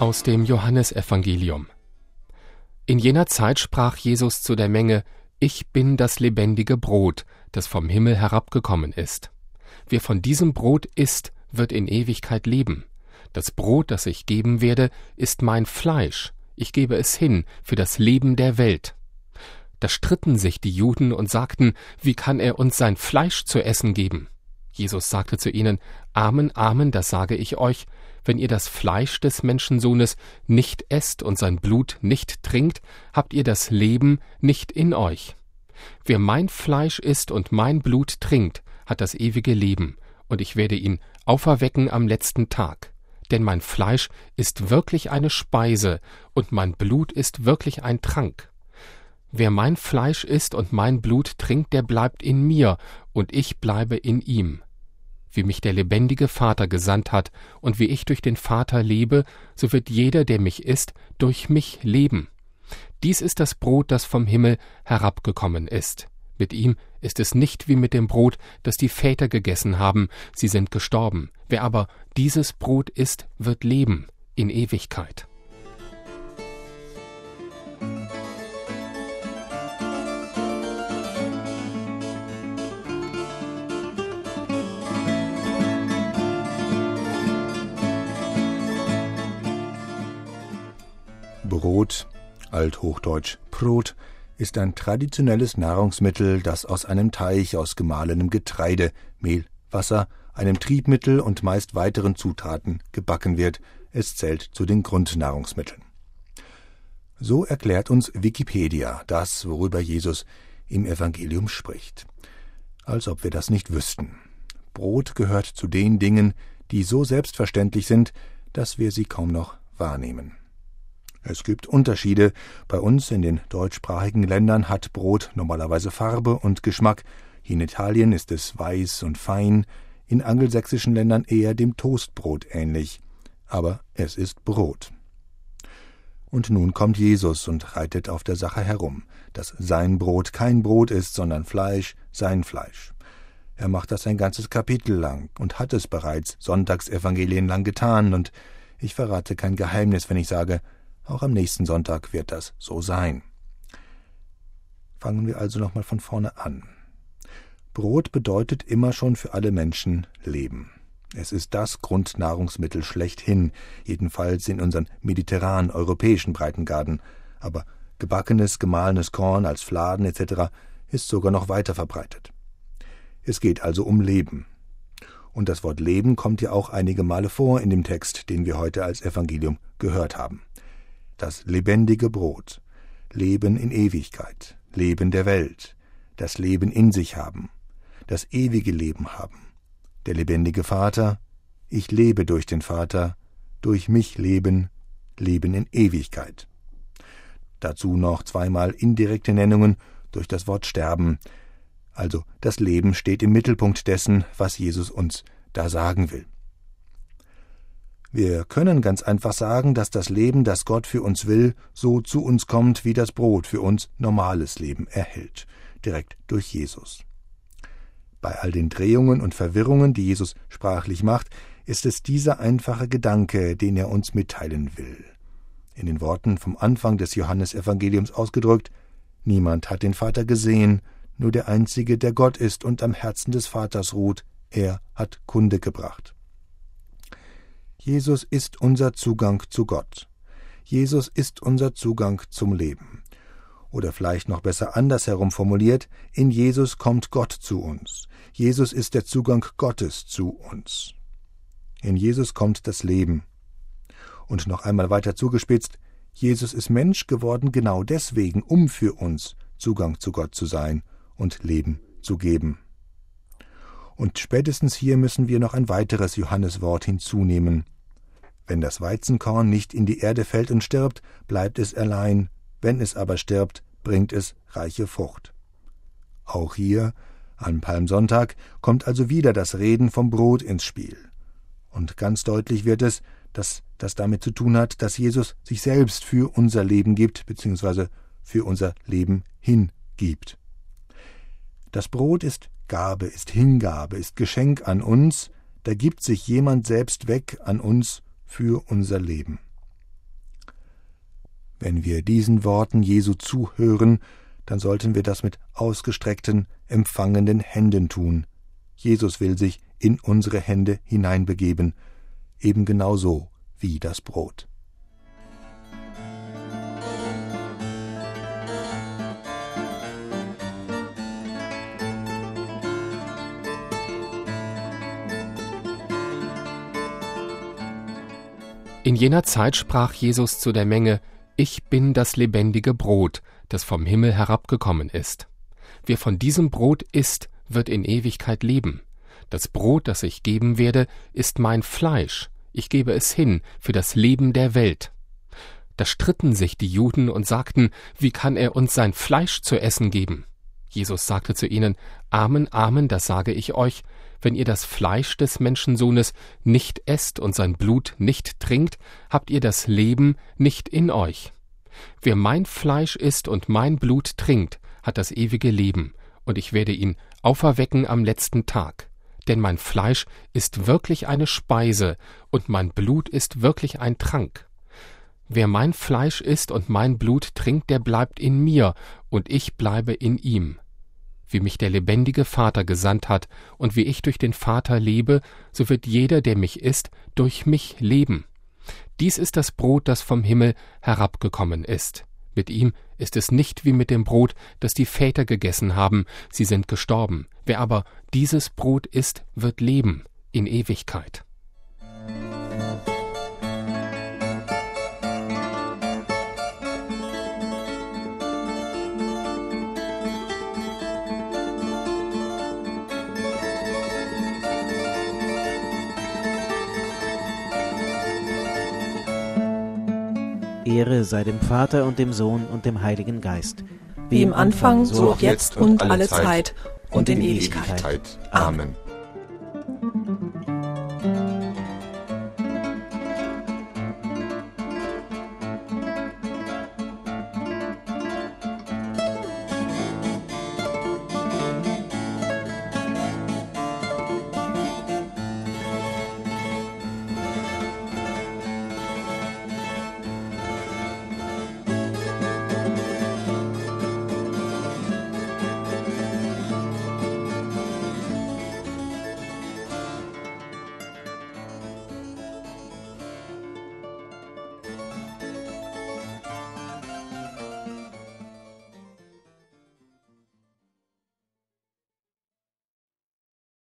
Aus dem Johannesevangelium. In jener Zeit sprach Jesus zu der Menge: Ich bin das lebendige Brot, das vom Himmel herabgekommen ist. Wer von diesem Brot isst, wird in Ewigkeit leben. Das Brot, das ich geben werde, ist mein Fleisch. Ich gebe es hin für das Leben der Welt. Da stritten sich die Juden und sagten: Wie kann er uns sein Fleisch zu essen geben? Jesus sagte zu ihnen: Amen, Amen, das sage ich euch: Wenn ihr das Fleisch des Menschensohnes nicht esst und sein Blut nicht trinkt, habt ihr das Leben nicht in euch. Wer mein Fleisch isst und mein Blut trinkt, hat das ewige Leben, und ich werde ihn auferwecken am letzten Tag. Denn mein Fleisch ist wirklich eine Speise, und mein Blut ist wirklich ein Trank. Wer mein Fleisch isst und mein Blut trinkt, der bleibt in mir, und ich bleibe in ihm. Wie mich der lebendige Vater gesandt hat, und wie ich durch den Vater lebe, so wird jeder, der mich isst, durch mich leben. Dies ist das Brot, das vom Himmel herabgekommen ist. Mit ihm ist es nicht wie mit dem Brot, das die Väter gegessen haben, sie sind gestorben. Wer aber dieses Brot isst, wird leben in Ewigkeit. Brot, althochdeutsch Brot, ist ein traditionelles Nahrungsmittel, das aus einem Teig aus gemahlenem Getreide, Mehl, Wasser, einem Triebmittel und meist weiteren Zutaten gebacken wird. Es zählt zu den Grundnahrungsmitteln. So erklärt uns Wikipedia das, worüber Jesus im Evangelium spricht. Als ob wir das nicht wüssten. Brot gehört zu den Dingen, die so selbstverständlich sind, dass wir sie kaum noch wahrnehmen. Es gibt Unterschiede. Bei uns in den deutschsprachigen Ländern hat Brot normalerweise Farbe und Geschmack. Hier in Italien ist es weiß und fein, in angelsächsischen Ländern eher dem Toastbrot ähnlich. Aber es ist Brot. Und nun kommt Jesus und reitet auf der Sache herum, dass sein Brot kein Brot ist, sondern Fleisch, sein Fleisch. Er macht das ein ganzes Kapitel lang und hat es bereits Sonntagsevangelien lang getan, und ich verrate kein Geheimnis, wenn ich sage, auch am nächsten Sonntag wird das so sein. Fangen wir also nochmal von vorne an. Brot bedeutet immer schon für alle Menschen Leben. Es ist das Grundnahrungsmittel schlechthin, jedenfalls in unseren mediterranen europäischen Breitengraden. Aber gebackenes, gemahlenes Korn als Fladen etc. ist sogar noch weiter verbreitet. Es geht also um Leben. Und das Wort Leben kommt ja auch einige Male vor in dem Text, den wir heute als Evangelium gehört haben. Das lebendige Brot, Leben in Ewigkeit, Leben der Welt, das Leben in sich haben, das ewige Leben haben, der lebendige Vater, ich lebe durch den Vater, durch mich leben, Leben in Ewigkeit. Dazu noch zweimal indirekte Nennungen durch das Wort sterben, also das Leben steht im Mittelpunkt dessen, was Jesus uns da sagen will. Wir können ganz einfach sagen, dass das Leben, das Gott für uns will, so zu uns kommt, wie das Brot für uns normales Leben erhält, direkt durch Jesus. Bei all den Drehungen und Verwirrungen, die Jesus sprachlich macht, ist es dieser einfache Gedanke, den er uns mitteilen will. In den Worten vom Anfang des Johannesevangeliums ausgedrückt: Niemand hat den Vater gesehen, nur der Einzige, der Gott ist und am Herzen des Vaters ruht, er hat Kunde gebracht. Jesus ist unser Zugang zu Gott. Jesus ist unser Zugang zum Leben. Oder vielleicht noch besser andersherum formuliert: In Jesus kommt Gott zu uns. Jesus ist der Zugang Gottes zu uns. In Jesus kommt das Leben. Und noch einmal weiter zugespitzt: Jesus ist Mensch geworden genau deswegen, um für uns Zugang zu Gott zu sein und Leben zu geben. Und spätestens hier müssen wir noch ein weiteres Johanneswort hinzunehmen. Wenn das Weizenkorn nicht in die Erde fällt und stirbt, bleibt es allein, wenn es aber stirbt, bringt es reiche Frucht. Auch hier, an Palmsonntag, kommt also wieder das Reden vom Brot ins Spiel. Und ganz deutlich wird es, dass das damit zu tun hat, dass Jesus sich selbst für unser Leben gibt, bzw. für unser Leben hingibt. Das Brot ist Gabe, ist Hingabe, ist Geschenk an uns, da gibt sich jemand selbst weg an uns für unser Leben. Wenn wir diesen Worten Jesu zuhören, dann sollten wir das mit ausgestreckten, empfangenden Händen tun. Jesus will sich in unsere Hände hineinbegeben, eben genauso wie das Brot. In jener Zeit sprach Jesus zu der Menge: Ich bin das lebendige Brot, das vom Himmel herabgekommen ist. Wer von diesem Brot isst, wird in Ewigkeit leben. Das Brot, das ich geben werde, ist mein Fleisch. Ich gebe es hin für das Leben der Welt. Da stritten sich die Juden und sagten: Wie kann er uns sein Fleisch zu essen geben? Jesus sagte zu ihnen: Amen, Amen, das sage ich euch. Wenn ihr das Fleisch des Menschensohnes nicht esst und sein Blut nicht trinkt, habt ihr das Leben nicht in euch. Wer mein Fleisch isst und mein Blut trinkt, hat das ewige Leben, und ich werde ihn auferwecken am letzten Tag. Denn mein Fleisch ist wirklich eine Speise, und mein Blut ist wirklich ein Trank. Wer mein Fleisch isst und mein Blut trinkt, der bleibt in mir, und ich bleibe in ihm. Wie mich der lebendige Vater gesandt hat und wie ich durch den Vater lebe, so wird jeder, der mich isst, durch mich leben. Dies ist das Brot, das vom Himmel herabgekommen ist. Mit ihm ist es nicht wie mit dem Brot, das die Väter gegessen haben, sie sind gestorben. Wer aber dieses Brot isst, wird leben in Ewigkeit. Ehre sei dem Vater und dem Sohn und dem Heiligen Geist. Wie im Anfang, so auch jetzt und alle Zeit und in Ewigkeit. Amen.